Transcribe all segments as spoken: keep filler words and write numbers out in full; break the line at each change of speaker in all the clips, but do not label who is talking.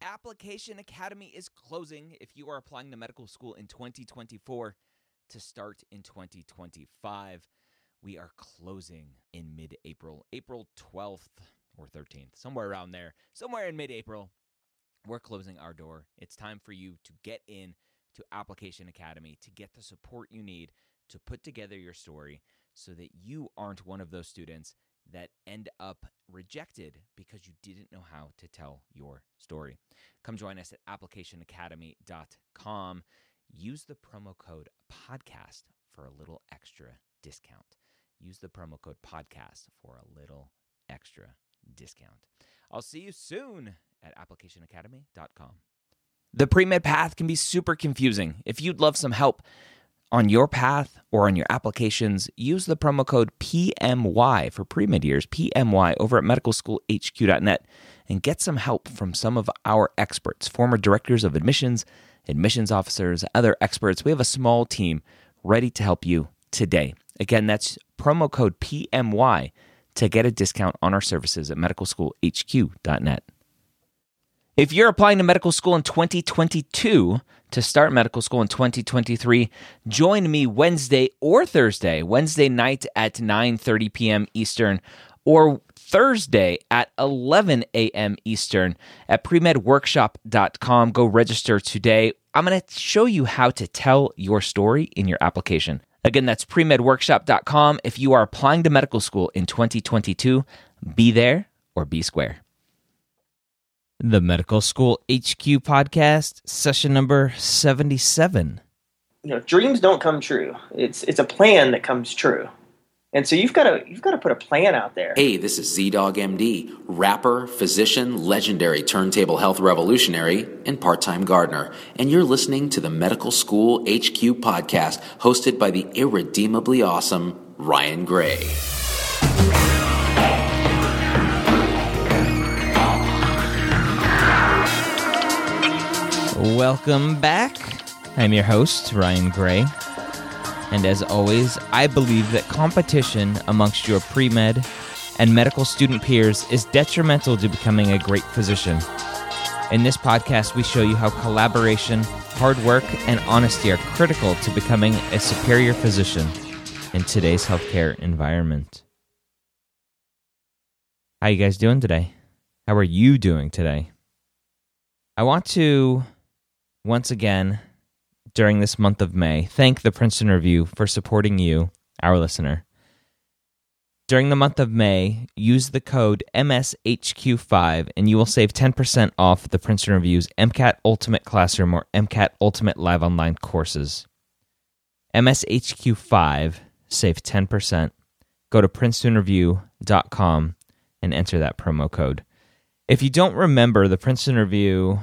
Application Academy is closing if you are applying to medical school in twenty twenty-four to start in twenty twenty-five. We are closing in mid-April, April twelfth or thirteenth, somewhere around there, somewhere in mid-April. We're closing our door. It's time for you to get in to Application Academy to get the support you need to put together your story so that you aren't one of those students that end up rejected because you didn't know how to tell your story. Come join us at application academy dot com. Use the promo code podcast for a little extra discount. Use the promo code podcast for a little extra discount. I'll see you soon at application academy dot com. The pre-med path can be super confusing. If you'd love some help on your path or on your applications, use the promo code P M Y for pre-med years, P M Y, over at medical school h q dot net, and get some help from some of our experts, former directors of admissions, admissions officers, other experts. We have a small team ready to help you today. Again, that's promo code P M Y to get a discount on our services at medical school h q dot net. If you're applying to medical school in twenty twenty-two to start medical school in twenty twenty-three, join me Wednesday or Thursday, Wednesday night at nine thirty p.m. Eastern, or Thursday at eleven a.m. Eastern at pre med workshop dot com. Go register today. I'm going to show you how to tell your story in your application. Again, that's pre med workshop dot com. If you are applying to medical school in twenty twenty-two, be there or be square. The Medical School H Q podcast, session number seventy-seven.
You know, dreams don't come true. It's it's a plan that comes true. And so you've got to you've got to put a plan out there.
Hey, this is Z-Dog M D, rapper, physician, legendary turntable health revolutionary, and part-time gardener. And you're listening to the Medical School H Q podcast, hosted by the irredeemably awesome Ryan Gray.
Welcome back. I'm your host, Ryan Gray. And as always, I believe that competition amongst your pre-med and medical student peers is detrimental to becoming a great physician. In this podcast, we show you how collaboration, hard work, and honesty are critical to becoming a superior physician in today's healthcare environment. How you guys doing today? How are you doing today? I want to, once again, during this month of May, thank the Princeton Review for supporting you, our listener. During the month of May, use the code M S H Q five and you will save ten percent off the Princeton Review's MCAT Ultimate Classroom or MCAT Ultimate Live Online courses. M S H Q five, save ten percent. Go to princeton review dot com and enter that promo code. If you don't remember the Princeton Review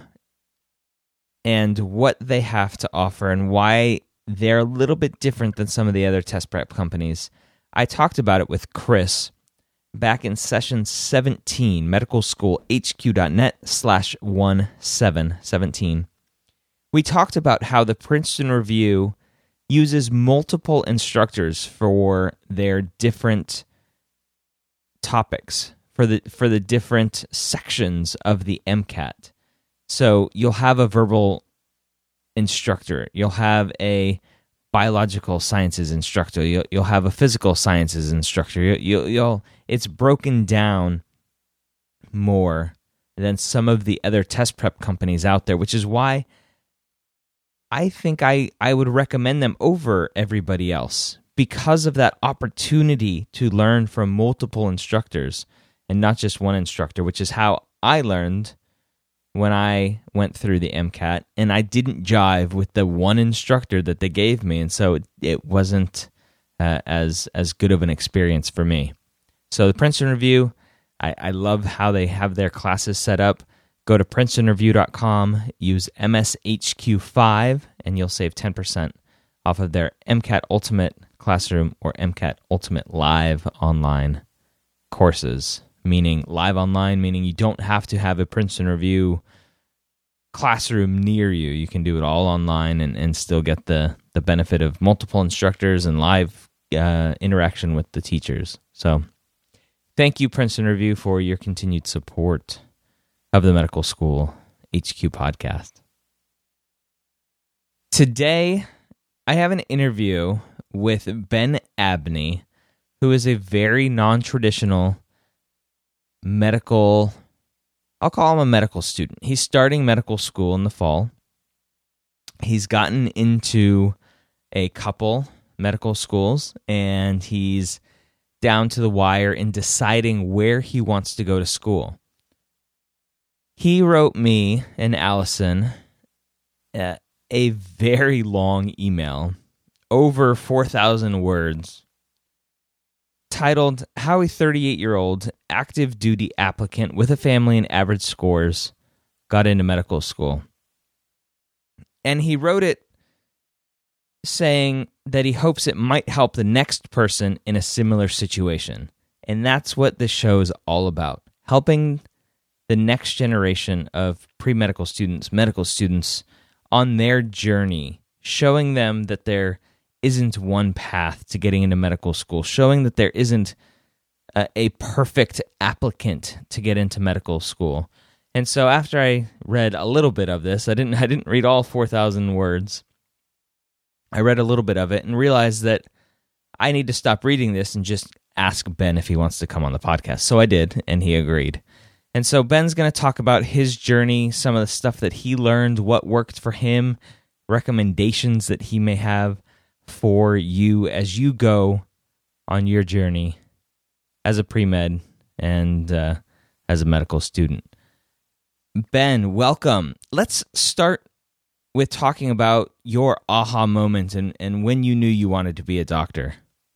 and what they have to offer and why they're a little bit different than some of the other test prep companies, I talked about it with Chris back in session seventeen, medical school h q dot net slash one seven seventeen. We talked about how the Princeton Review uses multiple instructors for their different topics, for the for the different sections of the MCAT. So you'll have a verbal instructor, you'll have a biological sciences instructor, you'll, you'll have a physical sciences instructor. You, you'll, you'll it's broken down more than some of the other test prep companies out there, which is why I think I, I would recommend them over everybody else, because of that opportunity to learn from multiple instructors and not just one instructor, which is how I learned when I went through the MCAT, and I didn't jive with the one instructor that they gave me, and so it, it wasn't uh, as as good of an experience for me. So the Princeton Review, I, I love how they have their classes set up. Go to princeton review dot com, use M S H Q five, and you'll save ten percent off of their MCAT Ultimate Classroom or MCAT Ultimate Live Online courses. Meaning live online, meaning you don't have to have a Princeton Review classroom near you. You can do it all online and, and still get the, the benefit of multiple instructors and live uh, interaction with the teachers. So thank you, Princeton Review, for your continued support of the Medical School H Q podcast. Today, I have an interview with Ben Abney, who is a very non-traditional medical, I'll call him a medical student. He's starting medical school in the fall. He's gotten into a couple medical schools, and he's down to the wire in deciding where he wants to go to school. He wrote me and Allison uh, a very long email, over four thousand words, titled How a thirty-eight-Year-Old Active Duty Applicant with a Family and Average Scores Got into Medical School. And he wrote it saying that he hopes it might help the next person in a similar situation. And that's what this show is all about, helping the next generation of pre-medical students, medical students, on their journey, showing them that there isn't one path to getting into medical school, showing that there isn't a, a perfect applicant to get into medical school. And so after I read a little bit of this, I didn't I didn't read all four thousand words. I read a little bit of it and realized that I need to stop reading this and just ask Ben if he wants to come on the podcast. So I did, and he agreed. And so Ben's going to talk about his journey, some of the stuff that he learned, what worked for him, recommendations that he may have for you as you go on your journey as a pre-med and uh, as a medical student. Ben, welcome. Let's start with talking about your aha moment and, and when you knew you wanted to be a doctor.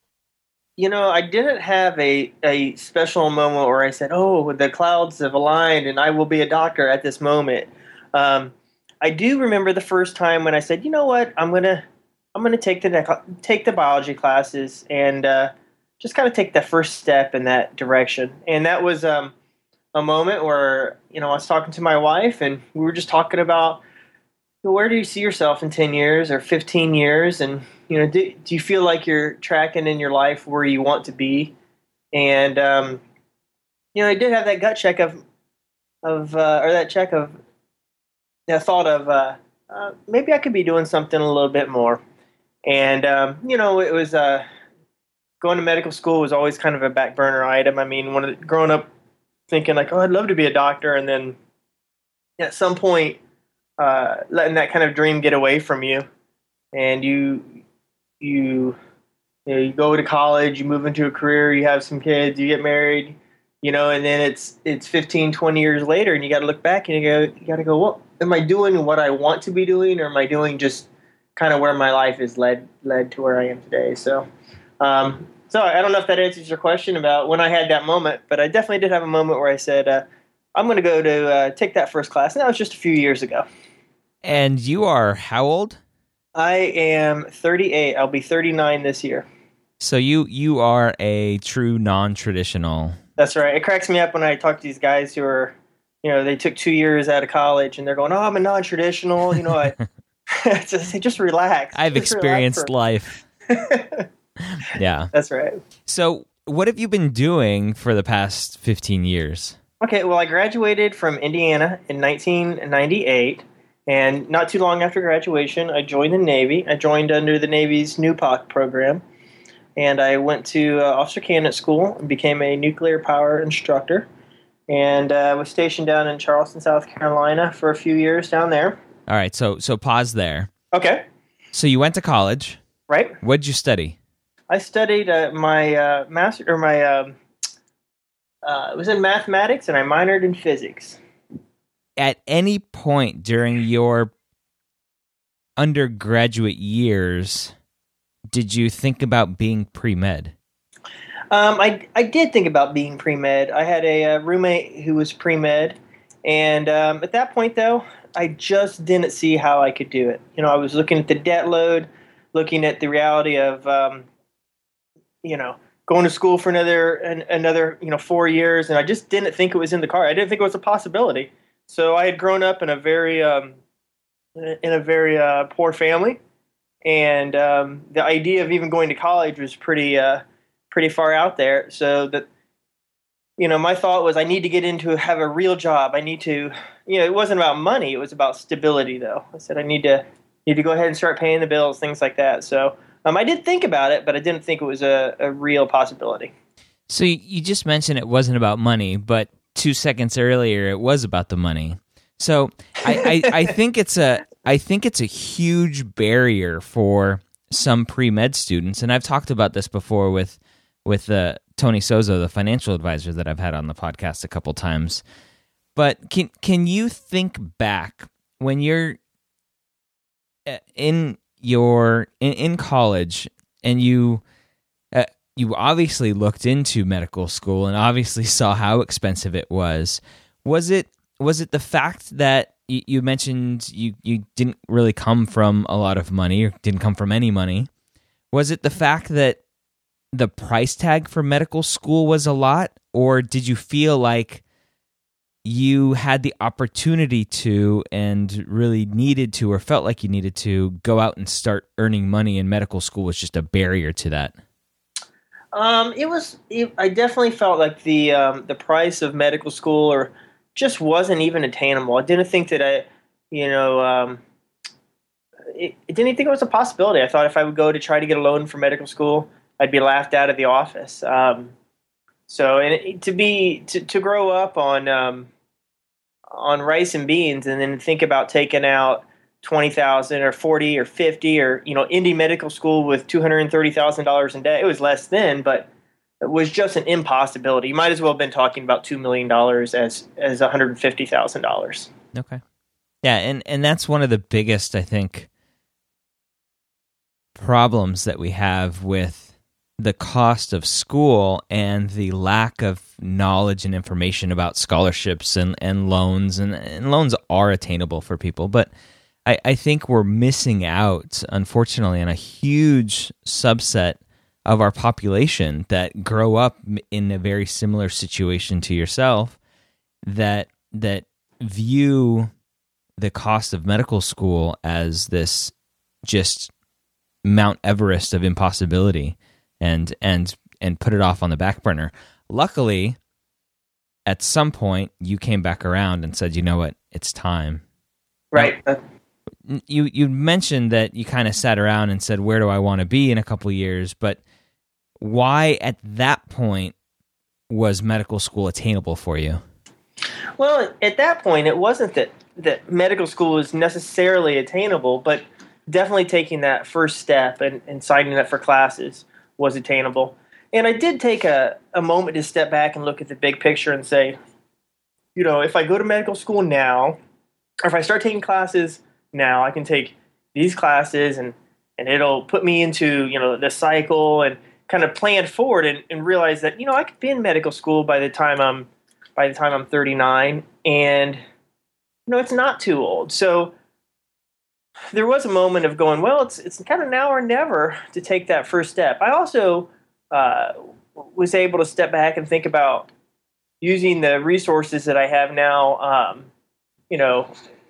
You know, I didn't have a, a special moment where I said, oh, the clouds have aligned and I will be a doctor at this moment. Um, I do remember the first time when I said, you know what, I'm going to I'm going to take the take the biology classes and uh, just kind of take the first step in that direction. And that was um, a moment where, you know, I was talking to my wife and we were just talking about, where do you see yourself in ten years or fifteen years? And, you know, do, do you feel like you're tracking in your life where you want to be? And, um, you know, I did have that gut check of, of uh, or that check of, you know, thought of uh, uh, maybe I could be doing something a little bit more. And, um, you know, it was uh, going to medical school was always kind of a back burner item. I mean, when it, growing up thinking like, oh, I'd love to be a doctor. And then at some point, uh, letting that kind of dream get away from you. And you, you, you know, you go to college, you move into a career, you have some kids, you get married, you know, and then it's, it's fifteen, twenty years later and you got to look back and you go, you got to go, well, am I doing what I want to be doing? Or am I doing just kind of where my life is led led to where I am today. So um, so I don't know if that answers your question about when I had that moment, but I definitely did have a moment where I said, uh, I'm going to go to uh, take that first class. And that was just a few years ago.
And you are how old?
I am thirty-eight. I'll be thirty-nine this year.
So you you are a true non-traditional. That's
right. It cracks me up when I talk to these guys who are, you know, they took two years out of college and they're going, oh, I'm a non-traditional, you know, I just, just relax.
I've
just
experienced
relax
life. Yeah.
That's right.
So what have you been doing for the past fifteen years?
Okay, well, I graduated from Indiana in nineteen ninety-eight, and not too long after graduation, I joined the Navy. I joined under the Navy's N U P O C program, and I went to uh, Officer Candidate School and became a nuclear power instructor, and uh, was stationed down in Charleston, South Carolina for a few years down there.
All right, so so pause there.
Okay.
So you went to college,
right?
What did you study?
I studied uh, my uh, master or my um, uh, it was in mathematics, and I minored in physics.
At any point during your undergraduate years, did you think about being pre-med?
Um, I I did think about being pre-med. I had a, a roommate who was pre-med, and um, at that point, though, I just didn't see how I could do it. You know, I was looking at the debt load, looking at the reality of, um, you know, going to school for another an, another you know four years, and I just didn't think it was in the car. I didn't think it was a possibility. So I had grown up in a very um, in a very uh, poor family, and um, the idea of even going to college was pretty uh, pretty far out there. So that you know, my thought was I need to get into have a real job. I need to, you know, it wasn't about money. It was about stability, though. I said I need to need to go ahead and start paying the bills, things like that. So um, I did think about it, but I didn't think it was a, a real possibility.
So you just mentioned it wasn't about money, but two seconds earlier it was about the money. So I, I, I think it's a I think it's a huge barrier for some pre-med students, and I've talked about this before with with uh, Tony Sozo, the financial advisor that I've had on the podcast a couple times. But can can you think back when you're in your in, in college and you uh, you obviously looked into medical school and obviously saw how expensive it was. Was it was it the fact that you, you mentioned you, you didn't really come from a lot of money or didn't come from any money? Was it the fact that the price tag for medical school was a lot, or did you feel like you had the opportunity to and really needed to or felt like you needed to go out and start earning money and medical school was just a barrier to that?
Um, it was. It, I definitely felt like the um, the price of medical school or just wasn't even attainable. I didn't think that I, you know, um, it, I didn't think it was a possibility. I thought if I would go to try to get a loan for medical school, I'd be laughed out of the office. Um, so, and it, to be to, to grow up on um, on rice and beans, and then think about taking out twenty thousand or forty or fifty, or you know, Indy Medical School with two hundred and thirty thousand dollars in debt. It was less then, but it was just an impossibility. You might as well have been talking about two million dollars as as one hundred and fifty thousand dollars.
Okay, yeah, and and that's one of the biggest, I think, problems that we have with the cost of school and the lack of knowledge and information about scholarships and, and loans, and, and loans are attainable for people, but I, I think we're missing out, unfortunately, on a huge subset of our population that grow up in a very similar situation to yourself, that that view the cost of medical school as this just Mount Everest of impossibility, and and and put it off on the back burner. Luckily, at some point, you came back around and said, "You know what? It's time."
Right.
Now, you you mentioned that you kind of sat around and said, "Where do I want to be in a couple of years?" But why, at that point, was medical school attainable for you?
Well, at that point, it wasn't that that medical school was necessarily attainable, but definitely taking that first step and, and signing up for classes was attainable. And I did take a, a moment to step back and look at the big picture and say, you know, if I go to medical school now, or if I start taking classes now, I can take these classes and, and it'll put me into, you know, the cycle and kind of plan forward and, and realize that, you know, I could be in medical school by the time I'm by the time I'm thirty-nine, and you know, it's not too old. So there was a moment of going, well, it's it's kind of now or never to take that first step. I also uh, was able to step back and think about using the resources that I have now, um, you know,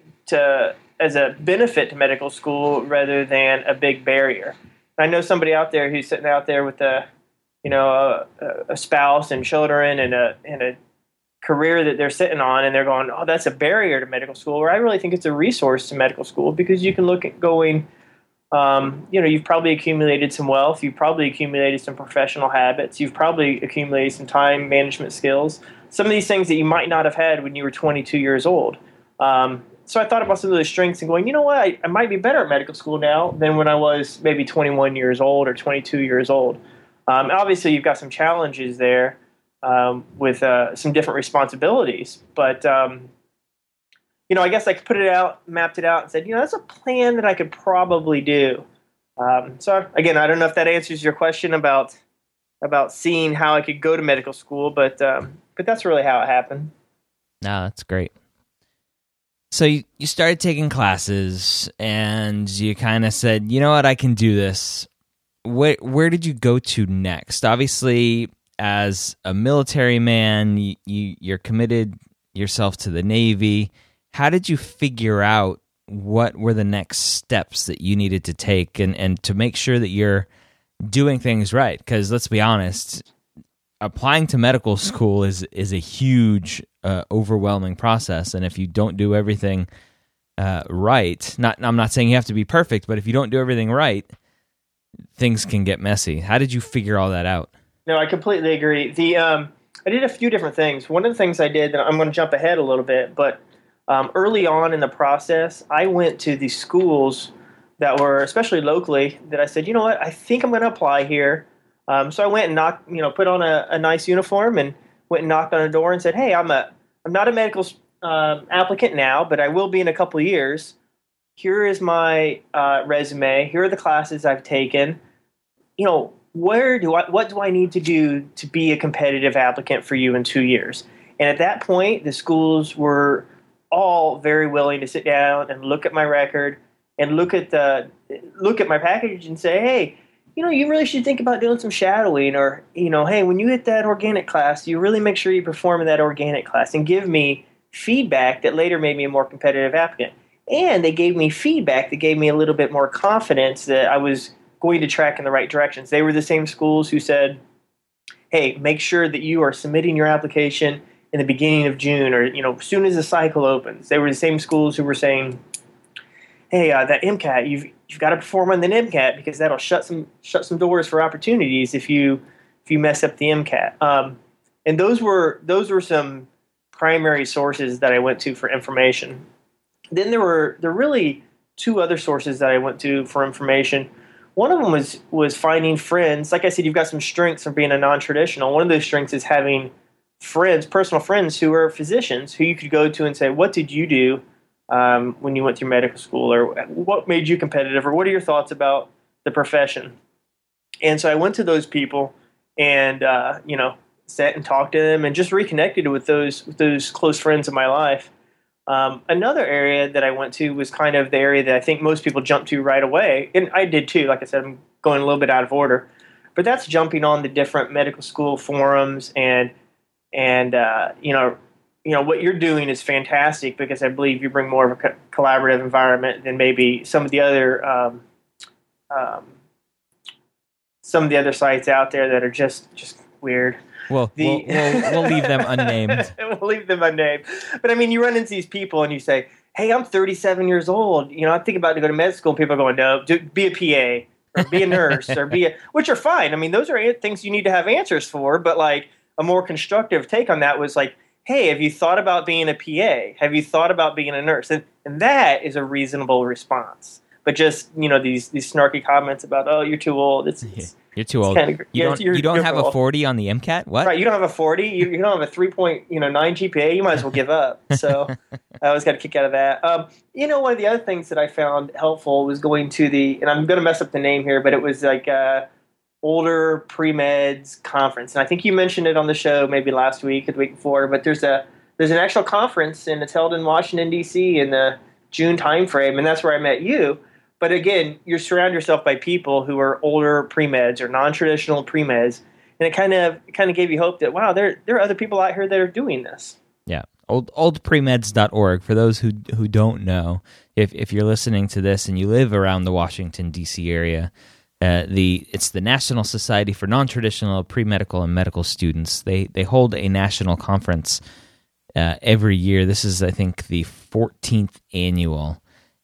to as a benefit to medical school rather than a big barrier. I know somebody out there who's sitting out there with a, you know, a, a spouse and children and a and a career that they're sitting on, and they're going, oh, that's a barrier to medical school. Where I really think it's a resource to medical school, because you can look at going, um, you know, you've probably accumulated some wealth, you've probably accumulated some professional habits, you've probably accumulated some time management skills, some of these things that you might not have had when you were twenty-two years old. Um, so I thought about some of those strengths and going, you know what, I, I might be better at medical school now than when I was maybe twenty-one years old or twenty-two years old. Um, obviously, you've got some challenges there. Um, with uh, some different responsibilities. But, um, you know, I guess I could put it out, mapped it out, and said, you know, that's a plan that I could probably do. Um, so, again, I don't know if that answers your question about about seeing how I could go to medical school, but um, but that's really how it happened.
No, that's great. So you, you started taking classes, and you kind of said, you know what, I can do this. Where, where did you go to next? Obviously, as a military man, you, you, you're committed yourself to the Navy. How did you figure out what were the next steps that you needed to take and, and to make sure that you're doing things right? Because let's be honest, applying to medical school is is a huge, uh, overwhelming process, and if you don't do everything uh, right, not I'm not saying you have to be perfect, but if you don't do everything right, things can get messy. How did you figure all that out?
No, I completely agree. The um, I did a few different things. One of the things I did, and I'm going to jump ahead a little bit, but um, early on in the process, I went to the schools that were, especially locally, that I said, you know what, I think I'm going to apply here. Um, so I went and knocked, you know, put on a, a nice uniform and went and knocked on a door and said, hey, I'm a, I'm not a medical uh, applicant now, but I will be in a couple of years. Here is my uh, resume. Here are the classes I've taken. You know, where do I, what do I need to do to be a competitive applicant for you in two years? And at that point, the schools were all very willing to sit down and look at my record and look at the look at my package and say, hey, you know, you really should think about doing some shadowing, or, you know, hey, when you hit that organic class, you really make sure you perform in that organic class, and give me feedback that later made me a more competitive applicant. And they gave me feedback that gave me a little bit more confidence that I was going to track in the right directions. They were the same schools who said, hey, make sure that you are submitting your application in the beginning of June, or, you know, as soon as the cycle opens. They were the same schools who were saying, hey, uh, that MCAT, you've you've got to perform on the MCAT, because that'll shut some shut some doors for opportunities if you if you mess up the MCAT. Um, and those were those were some primary sources that I went to for information. Then there were there were really two other sources that I went to for information. One of them was was finding friends. Like I said, you've got some strengths from being a non-traditional. One of those strengths is having friends, personal friends who are physicians, who you could go to and say, what did you do um, when you went through medical school, or what made you competitive, or what are your thoughts about the profession? And so I went to those people and, uh, you know, sat and talked to them and just reconnected with those, with those close friends in my life. Um, another area that I went to was kind of the area that I think most people jump to right away. And I did too. Like I said, I'm going a little bit out of order, but that's jumping on the different medical school forums. And, and, uh, you know, you know, what you're doing is fantastic, because I believe you bring more of a co- collaborative environment than maybe some of the other, um, um, some of the other sites out there that are just, just weird.
Well,
the,
we'll, we'll, we'll leave them unnamed.
We'll leave them unnamed. But I mean, you run into these people and you say, hey, I'm thirty-seven years old. You know, I'm thinking about to go to med school. And people are going, no, do, be a P A or be a nurse or be a, which are fine. I mean, those are things you need to have answers for. But like a more constructive take on that was like, hey, have you thought about being a P A? Have you thought about being a nurse? And, and that is a reasonable response. But just, you know, these these snarky comments about, oh, you're too old. It's, it's
You're too old.
Kind of,
you
yeah,
don't, you don't have
old.
a forty on the MCAT? What?
Right, you don't have a forty. You, you don't have a three point you know nine G P A. You might as well give up. So I always got a kick out of that. Um, you know, one of the other things that I found helpful was going to the, and I'm going to mess up the name here, but it was like a older pre-meds conference. And I think you mentioned it on the show maybe last week or the week before, but there's a there's an actual conference, and it's held in Washington, D C in the June timeframe, and that's where I met you. But again, you surround yourself by people who are older pre-meds or non-traditional pre-meds, and it kind of it kind of gave you hope that, wow, there there are other people out here that are doing this.
Yeah, old old premeds dot org. For those who who don't know, if if you're listening to this and you live around the Washington, D C area, uh, the it's the National Society for Non-Traditional Pre-Medical and Medical Students. They they hold a national conference uh, every year. This is, I think, the fourteenth annual.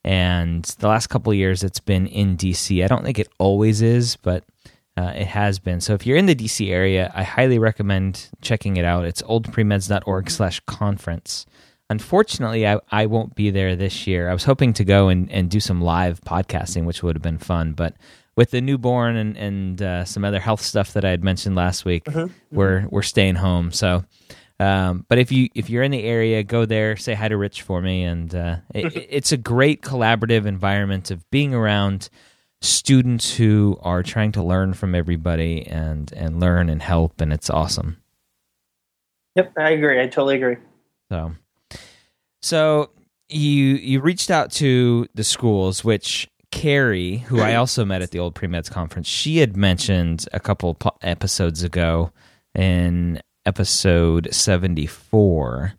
And the last couple of years, it's been in D C. I don't think it always is, but uh, it has been. So if you're in the D C area, I highly recommend checking it out. It's old premeds dot org slash conference. Unfortunately, I, I won't be there this year. I was hoping to go and, and do some live podcasting, which would have been fun. But with the newborn and, and uh, some other health stuff that I had mentioned last week, mm-hmm. we're we're staying home. So... Um, but if you if you're in the area, go there, say hi to Rich for me, and uh, it, it's a great collaborative environment of being around students who are trying to learn from everybody and and learn and help, and it's awesome.
Yep, I agree. I totally agree.
So, so you you reached out to the schools, which Carrie, who I also met at the Old Pre-Meds Conference, she had mentioned a couple po- episodes ago in episode seventy-four.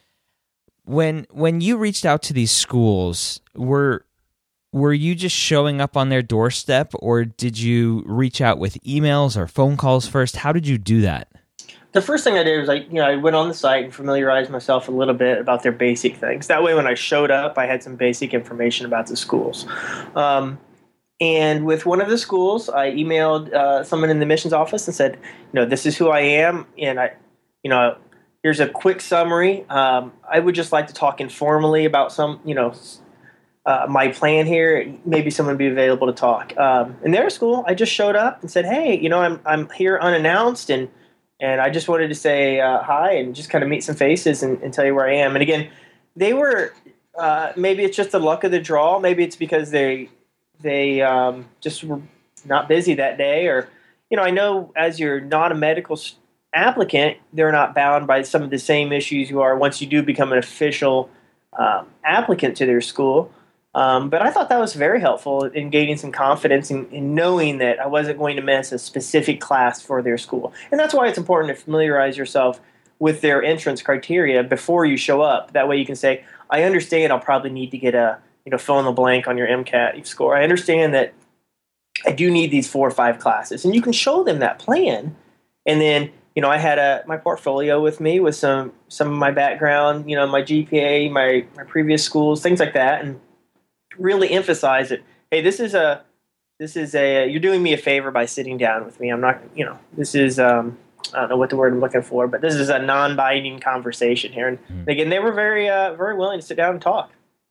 When when you reached out to these schools, were were you just showing up on their doorstep, or did you reach out with emails or phone calls first? How did you do that?
the first thing I did was I, you know, I went on the site and familiarized myself a little bit about their basic things. That way, when I showed up, I had some basic information about the schools. Um, and with one of the schools, I emailed uh, someone in the admissions office and said, you know, this is who I am, and I, you know, here's a quick summary. Um, I would just like to talk informally about some, you know, uh, my plan here. Maybe someone would be available to talk. Um, in their school, I just showed up and said, hey, you know, I'm I'm here unannounced, and and I just wanted to say uh, hi and just kind of meet some faces and, and tell you where I am. And again, they were uh, maybe it's just the luck of the draw. Maybe it's because they they um, just were not busy that day, or you know, I know as you're not a medical applicant, they're not bound by some of the same issues you are once you do become an official um, applicant to their school. Um, but I thought that was very helpful in gaining some confidence in, in knowing that I wasn't going to miss a specific class for their school. And that's why it's important to familiarize yourself with their entrance criteria before you show up. That way you can say, I understand I'll probably need to get a, you know, fill in the blank on your MCAT score. I understand that I do need these four or five classes. And you can show them that plan. And then, you know, I had a my portfolio with me with some some of my background, you know, my G P A, my, my previous schools, things like that, and really emphasize it. Hey, this is a this is a you're doing me a favor by sitting down with me. I'm not, you know, this is um, I don't know what the word I'm looking for, but this is a non-binding conversation here. And mm. again, they were very uh, very willing to sit down and talk.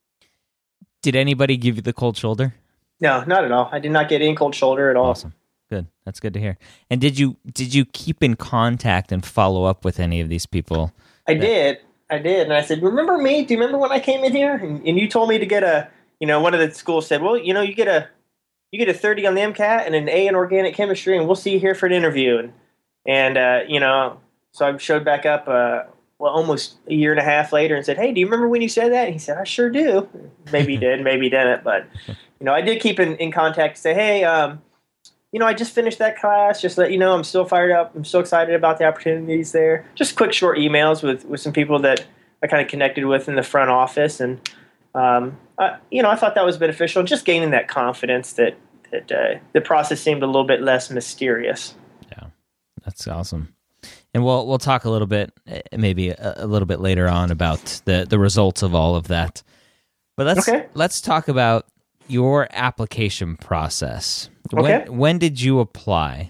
Did anybody give you the cold shoulder?
No, not at all. I did not get any cold shoulder at all.
Awesome. Good. That's good to hear. And did you did you keep in contact and follow up with any of these people?
I that... did. I did. And I said, remember me? Do you remember when I came in here? And, and you told me to get a, you know, one of the schools said, well, you know, you get a you get a thirty on the MCAT and an A in organic chemistry, and we'll see you here for an interview. And, and uh, you know, so I showed back up, uh, well, almost a year and a half later and said, hey, do you remember when you said that? And he said, I sure do. Maybe he did, maybe he didn't. But, you know, I did keep in, in contact to say, hey, um, you know, I just finished that class. Just to let you know, I'm still fired up. I'm so excited about the opportunities there. Just quick, short emails with, with some people that I kind of connected with in the front office. And, um, I, you know, I thought that was beneficial. Just gaining that confidence that, that uh, the process seemed a little bit less mysterious.
Yeah, that's awesome. And we'll we'll talk a little bit, maybe a, a little bit later on about the, the results of all of that. But let's okay. let's talk about your application process.
Okay.
When, when did you apply?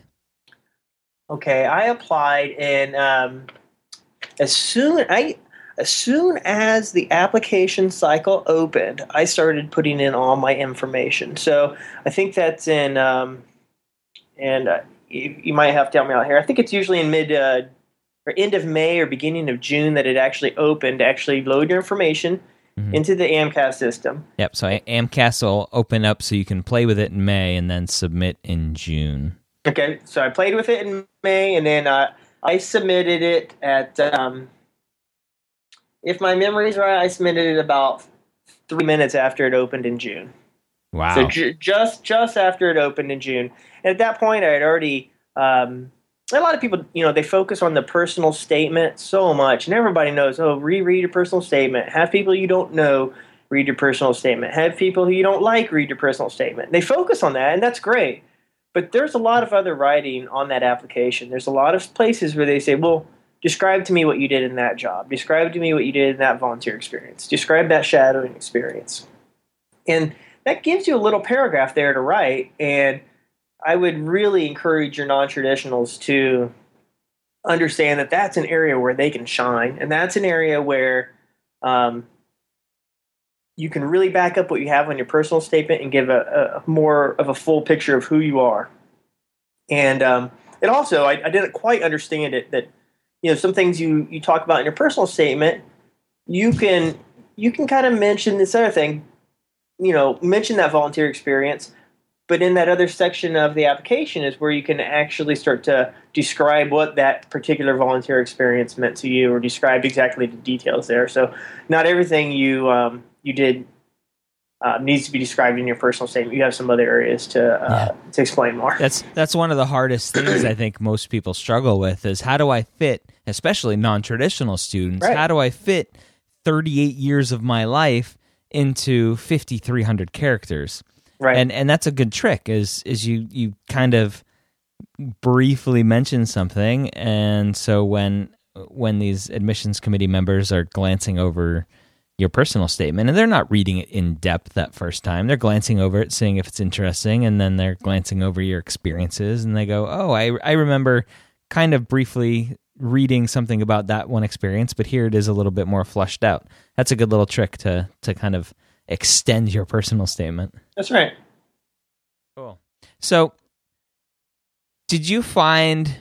Okay, I applied in um, as soon I as soon as the application cycle opened, I started putting in all my information. So I think that's in, um, and uh, you, you might have to help me out here. I think it's usually in mid uh, or end of May or beginning of June that it actually opened to actually load your information mm-hmm. into the AMCAS system.
Yep, so AMCAS will open up so you can play with it in May and then submit in June.
Okay, so I played with it in May, and then uh, I submitted it at, um, if my memory's right, I submitted it about three minutes after it opened in June.
Wow.
So ju- just just after it opened in June. And at that point, I had already, um, a lot of people, you know, they focus on the personal statement so much, and everybody knows, oh, reread your personal statement. Have people you don't know read your personal statement. Have people who you don't like read your personal statement. They focus on that, and that's great. But there's a lot of other writing on that application. There's a lot of places where they say, well, describe to me what you did in that job. Describe to me what you did in that volunteer experience. Describe that shadowing experience. And that gives you a little paragraph there to write, and I would really encourage your non-traditionals to understand that that's an area where they can shine, and that's an area where um, you can really back up what you have on your personal statement and give a, a more of a full picture of who you are. And um, it also, I, I didn't quite understand it that, you know, some things you, you talk about in your personal statement, you can you can kind of mention this other thing, you know, mention that volunteer experience, but in that other section of the application is where you can actually start to describe what that particular volunteer experience meant to you, or describe exactly the details there. So not everything you um, you did uh, needs to be described in your personal statement. You have some other areas to uh, yeah. to explain more.
That's that's one of the hardest things I think most people struggle with is how do I fit, especially non-traditional students,
right.
how do I fit thirty-eight years of my life into fifty-three hundred characters? Right. And and that's a good trick is is you, you kind of briefly mention something, and so when when these admissions committee members are glancing over your personal statement, and they're not reading it in depth that first time, they're glancing over it, seeing if it's interesting, and then they're glancing over your experiences, and they go, oh, I, I remember kind of briefly reading something about that one experience, but here it is a little bit more fleshed out. That's a good little trick to to kind of extend your personal statement.
That's right.
Cool. So, did you find,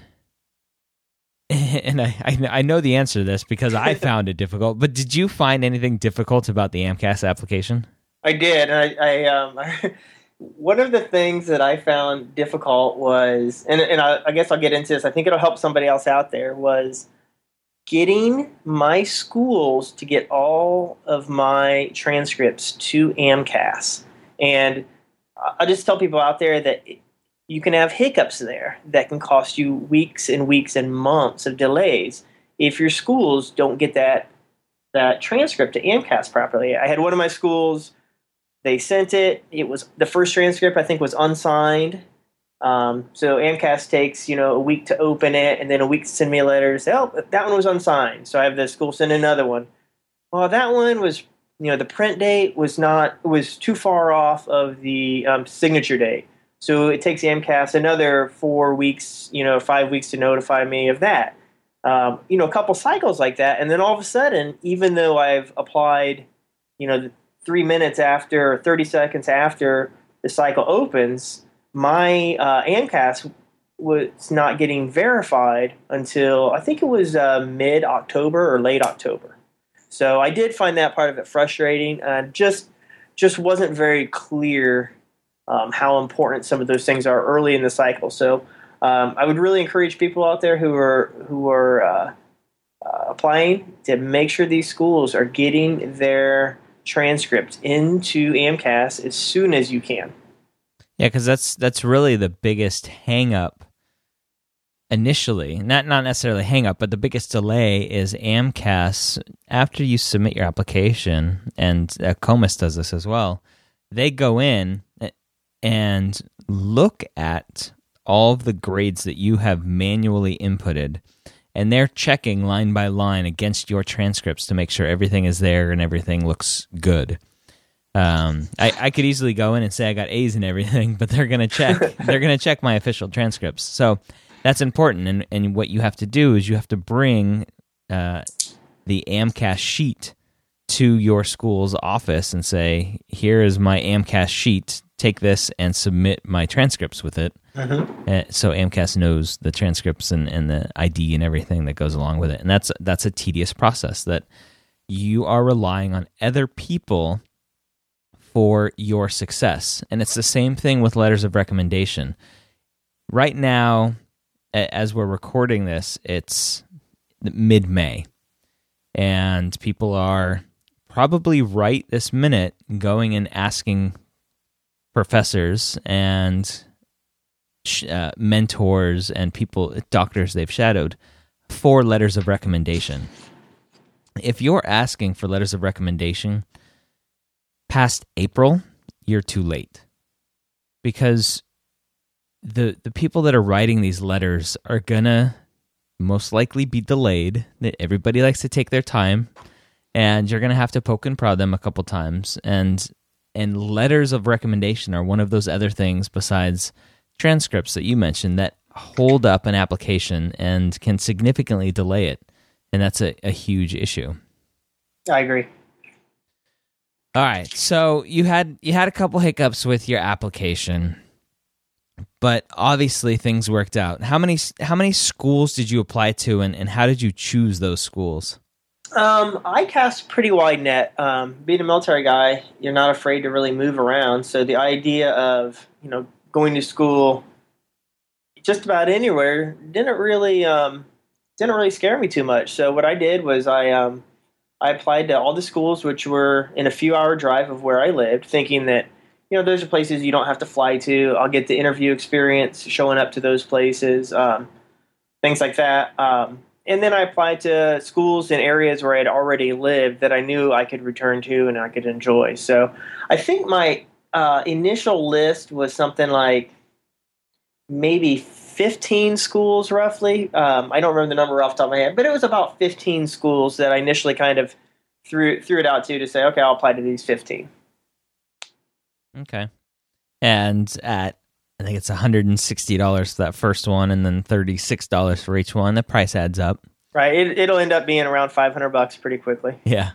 and I, I, I know the answer to this because I found it difficult, but did you find anything difficult about the AMCAS application?
I did. And I, I, um, one of the things that I found difficult was, and, and I, I guess I'll get into this, I think it'll help somebody else out there, was getting my schools to get all of my transcripts to AMCAS. And I just tell people out there that you can have hiccups there that can cost you weeks and weeks and months of delays if your schools don't get that that transcript to AMCAS properly. I had one of my schools, they sent it. It was the first transcript, I think, was unsigned. Um, so AMCAS takes, you know, a week to open it and then a week to send me a letter to say, oh, that one was unsigned. So I have the school send another one. Well, that one was, you know, the print date was not, was too far off of the um, signature date. So it takes AMCAS another four weeks, you know, five weeks to notify me of that. Um, you know, a couple cycles like that. And then all of a sudden, even though I've applied, you know, three minutes after or thirty seconds after the cycle opens, my uh, AMCAS was not getting verified until I think it was uh, mid-October or late October. So I did find that part of it frustrating. Uh, just, just wasn't very clear Um, how important some of those things are early in the cycle. So um, I would really encourage people out there who are who are uh, uh, applying to make sure these schools are getting their transcripts into AMCAS as soon as you can.
Yeah, because that's that's really the biggest hang-up initially. Not not necessarily hang-up, but the biggest delay is AMCAS. After you submit your application, and uh, COMIS does this as well, they go in and look at all of the grades that you have manually inputted, and they're checking line by line against your transcripts to make sure everything is there and everything looks good. Um, I, I could easily go in and say I got A's and everything, but they're gonna check. they're gonna check my official transcripts. So that's important. And and what you have to do is you have to bring uh, the AMCAS sheet to your school's office and say, here is my AMCAS sheet. Take this and submit my transcripts with it. Mm-hmm. Uh, so AMCAS knows the transcripts and, and the I D and everything that goes along with it. And that's that's a tedious process that you are relying on other people for your success. And it's the same thing with letters of recommendation. Right now, as we're recording this, it's mid-May. And people are probably right this minute going and asking professors and uh, mentors and people, doctors they've shadowed, for letters of recommendation. If you're asking for letters of recommendation past April, you're too late. Because the the people that are writing these letters are gonna most likely be delayed. Everybody likes to take their time, and you're gonna have to poke and prod them a couple times. And And letters of recommendation are one of those other things besides transcripts that you mentioned that hold up an application and can significantly delay it. And that's a, a huge issue.
I agree.
All right. So you had you had a couple hiccups with your application, but obviously things worked out. How many how many schools did you apply to, and, and how did you choose those schools?
Um, I cast a pretty wide net. Um, being a military guy, you're not afraid to really move around. So the idea of, you know, going to school just about anywhere didn't really um, didn't really scare me too much. So what I did was I um, I applied to all the schools which were in a few hour drive of where I lived, thinking that, you know, those are places you don't have to fly to. I'll get the interview experience showing up to those places, um, things like that. Um, And then I applied to schools in areas where I had already lived that I knew I could return to and I could enjoy. So I think my uh, initial list was something like maybe fifteen schools roughly. Um, I don't remember the number off the top of my head, but it was about fifteen schools that I initially kind of threw threw it out to to say, okay, I'll apply to these fifteen.
Okay. And at, I think it's one hundred sixty dollars for that first one, and then thirty-six dollars for each one. The price adds up.
Right. It, it'll end up being around five hundred bucks pretty quickly.
Yeah.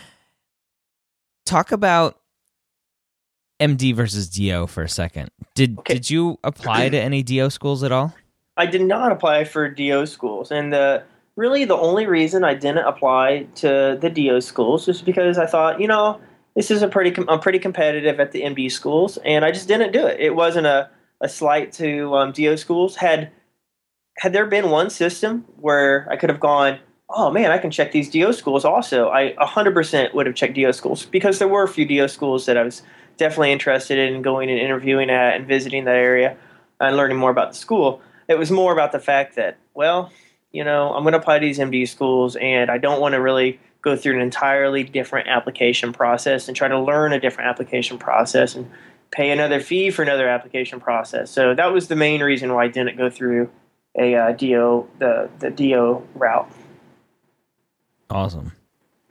Talk about M D versus D O for a second. Did okay. Did you apply to any D O schools at all?
I did not apply for D O schools, and the really the only reason I didn't apply to the D O schools was because I thought, you know, this is a pretty I'm pretty competitive at the M D schools, and I just didn't do it. It wasn't a, a slight to um, D O schools. Had had there been one system where I could have gone, oh man, I can check these D O schools also, I one hundred percent would have checked D O schools, because there were a few D O schools that I was definitely interested in going and interviewing at and visiting that area and learning more about the school. It was more about the fact that, well, you know, I'm going to apply to these M D schools, and I don't want to really go through an entirely different application process and try to learn a different application process and pay another fee for another application process. So that was the main reason why I didn't go through a uh, D O the the D O route.
Awesome.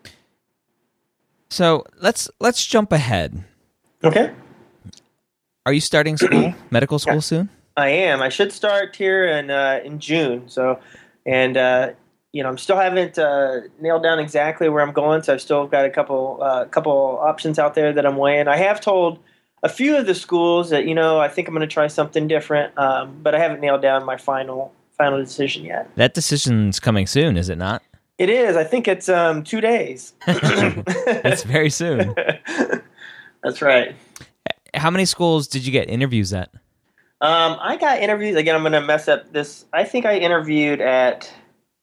So let's let's jump ahead.
Okay.
Are you starting school, medical school yeah, soon?
I am. I should start here in uh, in June. So, and uh, you know, I'm still haven't uh, nailed down exactly where I'm going. So I've still got a couple uh, couple options out there that I'm weighing. I have told a few of the schools that, you know, I think I'm going to try something different, um, but I haven't nailed down my final final decision yet.
That decision's coming soon, is it not?
It is. I think it's um, two days.
That's very soon.
That's right.
How many schools did you get interviews at?
Um, I got interviews. Again, I'm going to mess up this. I think I interviewed at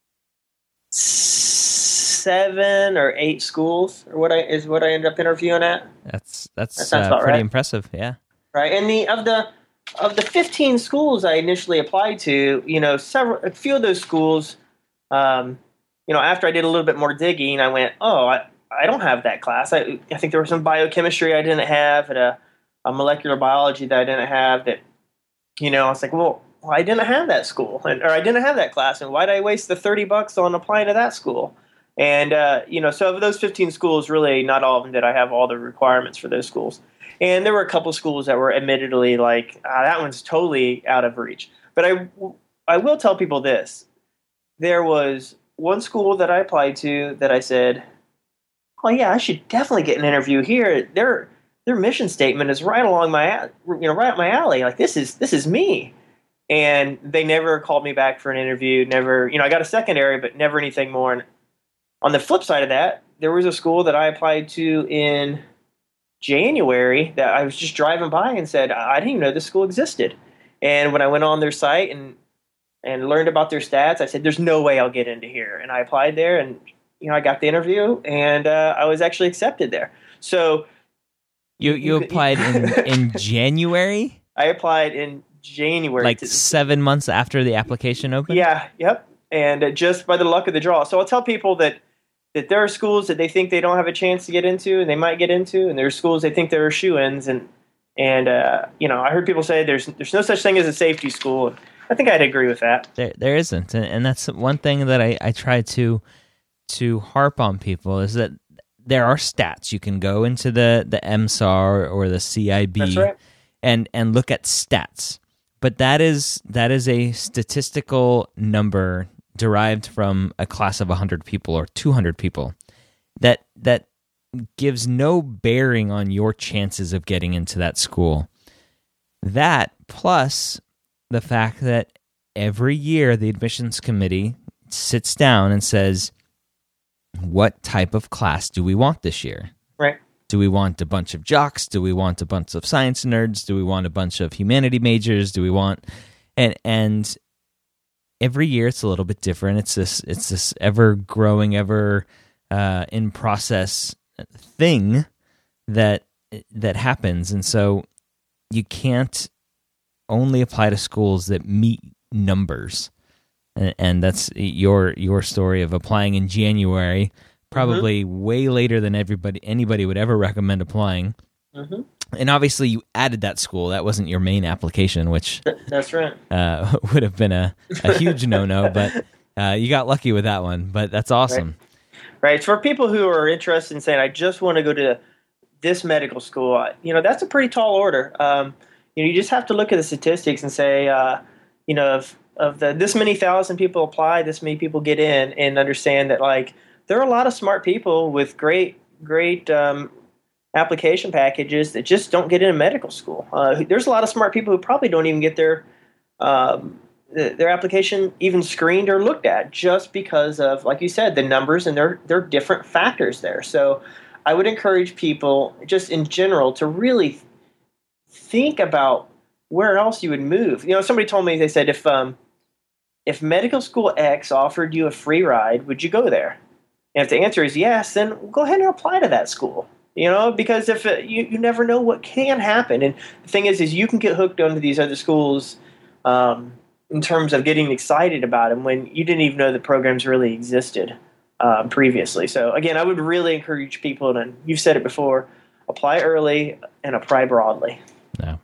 seven or eight schools, or what I is what I ended up interviewing at.
That's that's that uh, pretty right. impressive. Yeah.
Right, and the of the of the fifteen schools I initially applied to, you know, several a few of those schools, um, you know, after I did a little bit more digging, I went, oh, I. I don't have that class. I, I think there was some biochemistry I didn't have, and a, a molecular biology that I didn't have. That, you know, I was like, well, well I didn't have that school, and, or I didn't have that class, and why did I waste the thirty bucks on applying to that school? And uh, you know, so of those fifteen schools, really, not all of them did I have all the requirements for those schools. And there were a couple schools that were admittedly like, ah, that one's totally out of reach. But I, I will tell people this: there was one school that I applied to that I said, oh yeah, I should definitely get an interview here. Their their mission statement is right along my, you know, right up my alley. Like this is this is me. And they never called me back for an interview. Never, you know, I got a secondary, but never anything more. And on the flip side of that, there was a school that I applied to in January that I was just driving by and said, I didn't even know this school existed. And when I went on their site and and learned about their stats, I said, there's no way I'll get into here. And I applied there, and you know, I got the interview, and uh, I was actually accepted there. So
you you applied in, in January?
I applied in January,
like
to,
seven months after the application opened.
Yeah, yep. And uh, just by the luck of the draw. So I'll tell people that that there are schools that they think they don't have a chance to get into, and they might get into, and there are schools they think there are shoo-ins, and and uh, you know, I heard people say there's there's no such thing as a safety school. I think I'd agree with that.
There there isn't, and, and that's one thing that I, I try to. to harp on people is that there are stats. You can go into the, the M S A R or the C I B
That's right.
and, and look at stats. But that is that is a statistical number derived from a class of one hundred people or two hundred people that that gives no bearing on your chances of getting into that school. That plus the fact that every year the admissions committee sits down and says, what type of class do we want this year?
Right.
Do we want a bunch of jocks? Do we want a bunch of science nerds? Do we want a bunch of humanity majors? Do we want and and every year it's a little bit different. It's this it's this ever growing, ever uh, in process thing that that happens, and so you can't only apply to schools that meet numbers. And that's your your story of applying in January, probably mm-hmm. way later than everybody anybody would ever recommend applying.
Mm-hmm.
And obviously you added that school. That wasn't your main application, which
that's right.
Uh, would have been a, a huge no-no, but uh, you got lucky with that one. But that's awesome.
Right. right. For people who are interested in saying, I just want to go to this medical school, you know, that's a pretty tall order. Um, you know, you just have to look at the statistics and say, uh, you know, of, of the this many thousand people apply, this many people get in, and understand that, like, there are a lot of smart people with great, great um, application packages that just don't get into medical school. Uh, there's a lot of smart people who probably don't even get their um, their application even screened or looked at, just because of, like you said, the numbers, and there there are different factors there. So I would encourage people, just in general, to really think about where else you would move. You know, somebody told me, they said, if um, if medical school X offered you a free ride, would you go there? And if the answer is yes, then go ahead and apply to that school. You know, because if it, you you never know what can happen. And the thing is, is you can get hooked onto these other schools um, in terms of getting excited about them when you didn't even know the programs really existed um, previously. So again, I would really encourage people to, you've said it before, apply early and apply broadly.
No.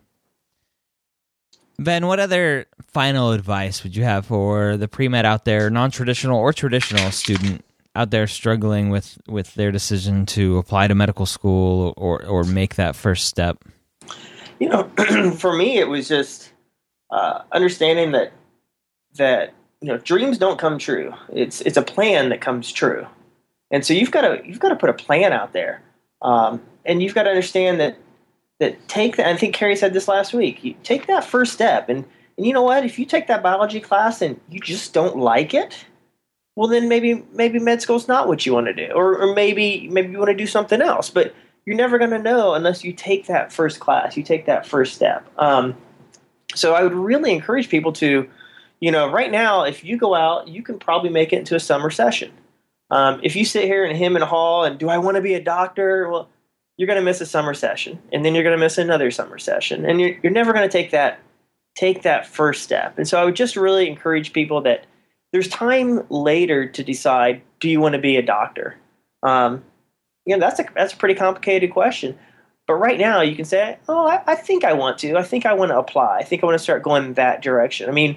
Ben, what other final advice would you have for the pre-med out there, non-traditional or traditional student out there struggling with, with their decision to apply to medical school or, or make that first step?
You know, for me, it was just uh, understanding that that you know dreams don't come true. It's it's a plan that comes true, and so you've got to you've got to put a plan out there, um, and you've got to understand that that take that. I think Carrie said this last week. You take that first step, and and you know what? If you take that biology class and you just don't like it, well, then maybe maybe med school's not what you want to do, or, or maybe maybe you want to do something else. But you're never going to know unless you take that first class, you take that first step. Um, so I would really encourage people to, you know, right now, if you go out, you can probably make it into a summer session. Um, if you sit here and hem and haw and do I want to be a doctor? Well, you're going to miss a summer session, and then you're going to miss another summer session, and you're, you're never going to take that take that first step. And so I would just really encourage people that there's time later to decide, do you want to be a doctor? Um, you know, that's a, that's a pretty complicated question. But right now you can say, oh, I, I think I want to. I think I want to apply. I think I want to start going in that direction. I mean,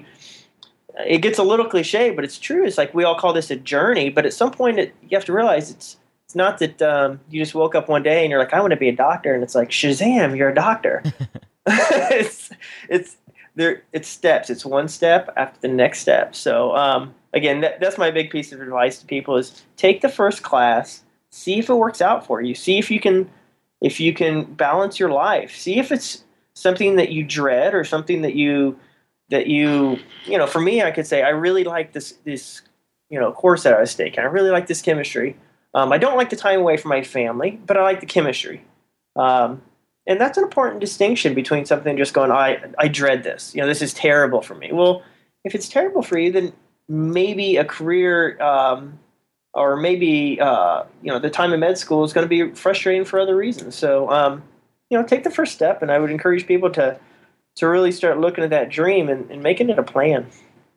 it gets a little cliche, but it's true. It's like we all call this a journey. But at some point it, you have to realize it's it's not that um, you just woke up one day and you're like, I want to be a doctor. And it's like, Shazam, you're a doctor. it's it's there. It's steps. It's one step after the next step. So um, again, that, that's my big piece of advice to people is take the first class. See if it works out for you. See if you can, if you can balance your life. See if it's something that you dread or something that you, that you, you know. For me, I could say I really like this, this, you know, course that I was taking. I really like this chemistry. Um, I don't like the time away from my family, but I like the chemistry. Um, and that's an important distinction between something just going, I, I dread this. You know, this is terrible for me. Well, if it's terrible for you, then maybe a career. Um, Or maybe uh, you know the time in med school is going to be frustrating for other reasons. So um, you know, take the first step, and I would encourage people to to really start looking at that dream and, and making it a plan.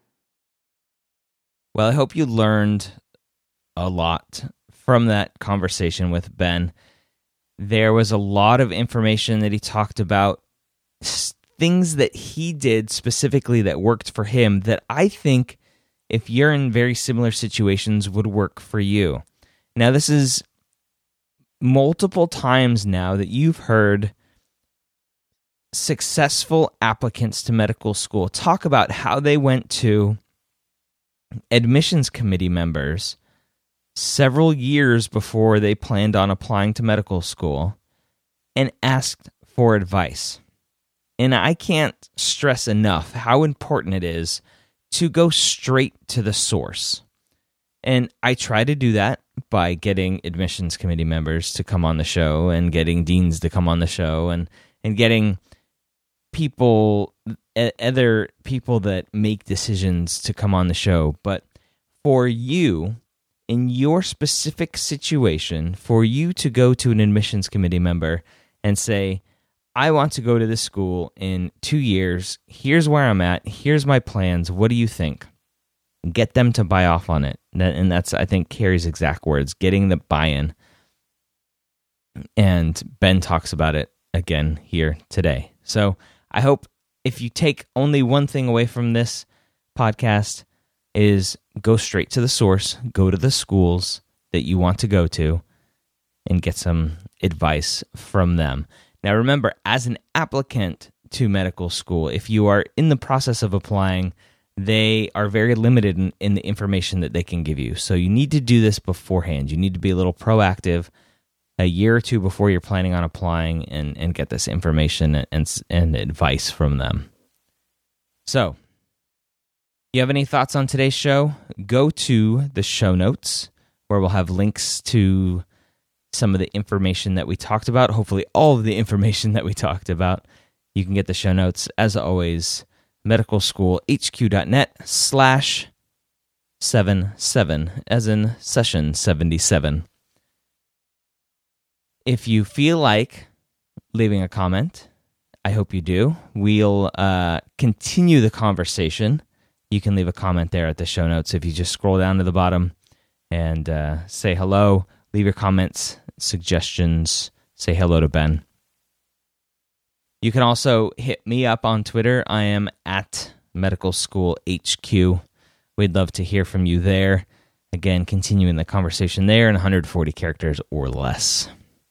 Well, I hope you learned a lot from that conversation with Ben. There was a lot of information that he talked about, things that he did specifically that worked for him that I think, if you're in very similar situations, would work for you. Now, this is multiple times now that you've heard successful applicants to medical school talk about how they went to admissions committee members several years before they planned on applying to medical school and asked for advice. And I can't stress enough how important it is to go straight to the source. And I try to do that by getting admissions committee members to come on the show and getting deans to come on the show and, and getting people, other people that make decisions to come on the show. But for you, in your specific situation, for you to go to an admissions committee member and say, I want to go to this school in two years. Here's where I'm at. Here's my plans. What do you think? Get them to buy off on it. And that's, I think, Carrie's exact words, getting the buy-in. And Ben talks about it again here today. So I hope if you take only one thing away from this podcast is go straight to the source, go to the schools that you want to go to, and get some advice from them. Now remember, as an applicant to medical school, if you are in the process of applying, they are very limited in, in the information that they can give you. So you need to do this beforehand. You need to be a little proactive a year or two before you're planning on applying and, and get this information and, and advice from them. So, you have any thoughts on today's show? Go to the show notes where we'll have links to some of the information that we talked about, hopefully all of the information that we talked about. You can get the show notes, as always, medicalschoolhq.net slash seven seven, as in session seventy-seven. If you feel like leaving a comment, I hope you do. We'll uh, continue the conversation. You can leave a comment there at the show notes if you just scroll down to the bottom and uh, say hello, leave your comments, suggestions, say hello to Ben. You can also hit me up on Twitter. I am at Medical School H Q. We'd love to hear from you there. Again, continuing the conversation there in one hundred forty characters or less.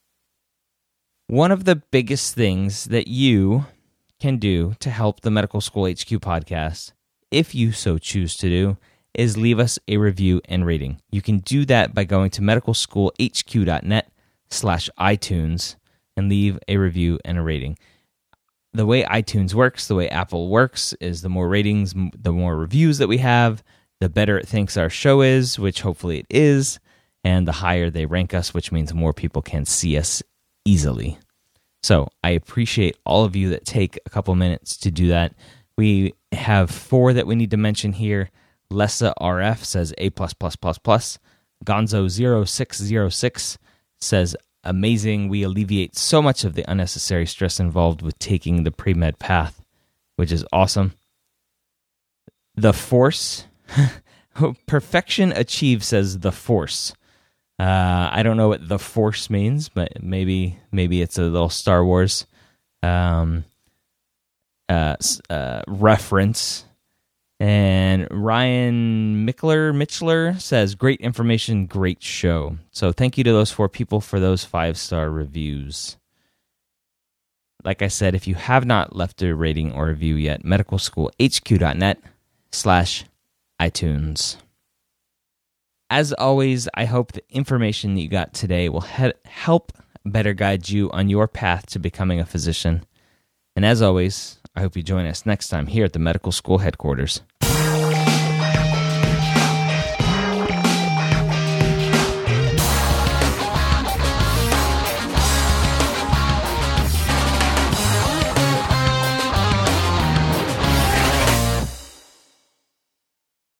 One of the biggest things that you can do to help the Medical School H Q podcast, if you so choose to do, is leave us a review and rating. You can do that by going to medicalschoolhq.net slash iTunes and leave a review and a rating. The way iTunes works, the way Apple works, is the more ratings, the more reviews that we have, the better it thinks our show is, which hopefully it is, and the higher they rank us, which means more people can see us easily. So I appreciate all of you that take a couple minutes to do that. We have four that we need to mention here. Lessa R F says A++++. Gonzo zero six zero six says, amazing. We alleviate so much of the unnecessary stress involved with taking the pre-med path, which is awesome. The Force, Perfection Achieved says The Force. Uh, I don't know what The Force means, but maybe maybe it's a little Star Wars um, uh, uh, reference. And Ryan Mickler, Mitchler says, great information, great show. So thank you to those four people for those five-star reviews. Like I said, if you have not left a rating or review yet, medicalschoolhq.net slash iTunes. As always, I hope the information that you got today will he- help better guide you on your path to becoming a physician. And as always, I hope you join us next time here at the Medical School Headquarters.